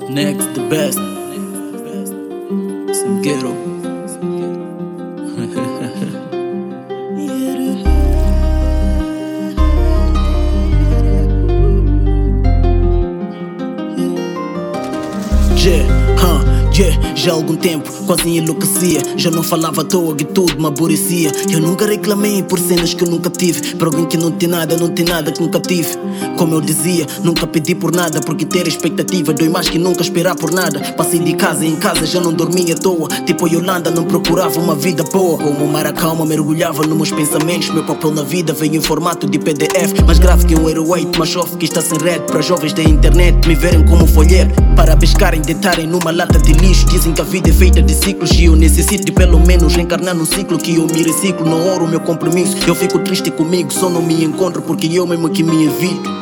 Next, the best. Some ghetto. Já há algum tempo quase enlouquecia. Já não falava à toa que tudo me aborrecia. Eu nunca reclamei por cenas que eu nunca tive. Para alguém que não tem nada que nunca tive. Como eu dizia, nunca pedi por nada, porque ter expectativa dói mais que nunca esperar por nada. Passei de casa em casa, já não dormia à toa. Tipo a Yolanda, não procurava uma vida boa. Como o mar acalma, mergulhava nos meus pensamentos. Meu papel na vida veio em formato de PDF. Mais grave que um Aeroweight, mais off que está sem red. Para jovens da internet me verem como folheiro, para pescarem, deitarem numa lata de lixo. Dizem que a vida é feita de ciclos e eu necessito de pelo menos reencarnar num ciclo que eu me reciclo. Não honro o meu compromisso, eu fico triste comigo, só não me encontro porque eu mesmo que me evito.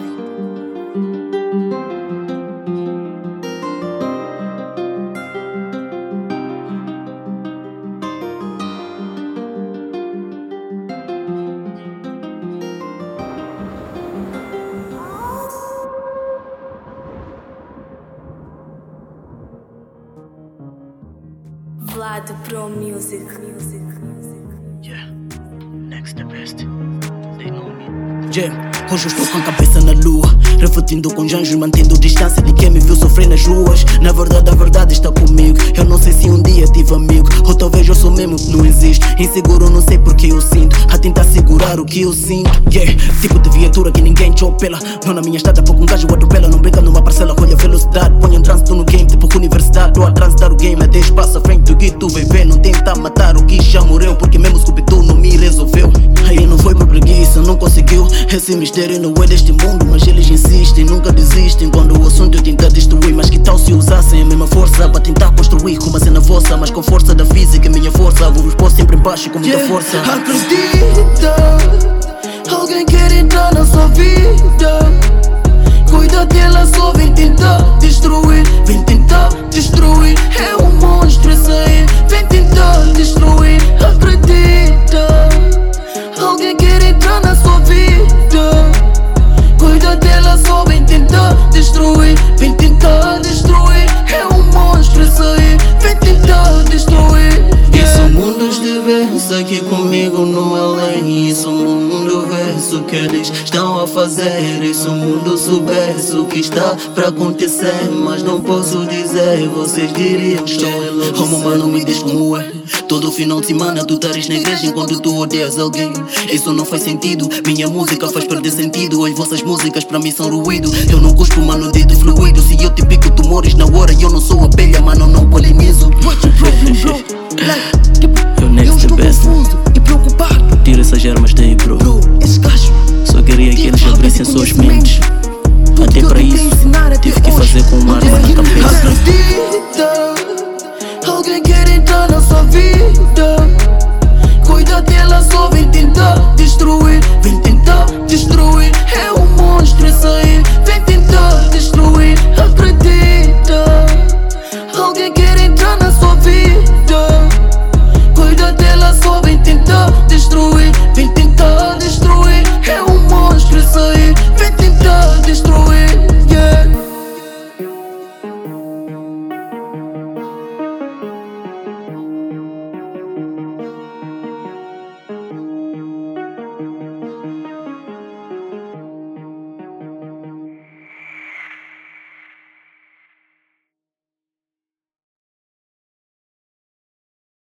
Vlad Pro Music. Yeah, next the best. They know me. Yeah, hoje eu estou com a cabeça na lua, refletindo com os anjos, mantendo distância de quem me viu sofrer nas ruas. Na verdade, a verdade está comigo. Eu não sei se um dia tive amigo, ou talvez eu sou mesmo que não existe. Inseguro, não sei porque eu sinto, a tentar segurar o que eu sinto. Yeah, tipo de viatura que ninguém te opela. Não na minha estrada, pouco um gajo atropela. Não brinca numa parcela, olha a velocidade. Põe um trânsito no game, tipo universidade. Estou a transitar o game, até espaço à frente do que tu vem ver. Não tenta matar o que já morreu, porque mesmo Scooby-Doo não me resolveu. Aí não foi por preguiça, não conseguiu. Esse mistério não é deste mundo, mas eles insistem, nunca desistem. Quando o assunto eu tentar destruir, mas que tal se usassem a mesma força para tentar construir com uma cena vossa, mas com força da física, minha força. Vou-vos pôr sempre embaixo com muita força. Acredita, alguém quer entrar na sua vida. Cuida dela, só vem tentar destruir. Vem tentar destruir, é um monstro esse aí. Vem tentar destruir. Acredita, alguém quer entrar na sua vida. Cuida dela, só vem tentar destruir. Vem tentar destruir, é um monstro esse aí. Vem tentar destruir. E são mundos diversos aqui comigo no além. E são mundo verso que eles estão a fazer. E se o mundo soubesse o que está pra acontecer, mas não posso dizer, vocês diriam que estou em love. Oh mano, me diz como é. Todo final de semana tu estares na igreja enquanto tu odeias alguém. Isso não faz sentido, minha música faz perder sentido. As vossas músicas pra mim são ruído. Eu não cuspo mano dedo fluido. Se eu te pico tu mores na hora. Eu não sou abelha, mano, não polinizo. Eu next the best. E preocupado. Tira essas armas daí, bro. Esse gajo Só queria que eles abrissem suas mentes. Até para isso tive que fazer com uma arma na cabeça. Acredita, alguém quer entrar na sua vida. Cuida dela, só vem tentar destruir. Vem tentar destruir, é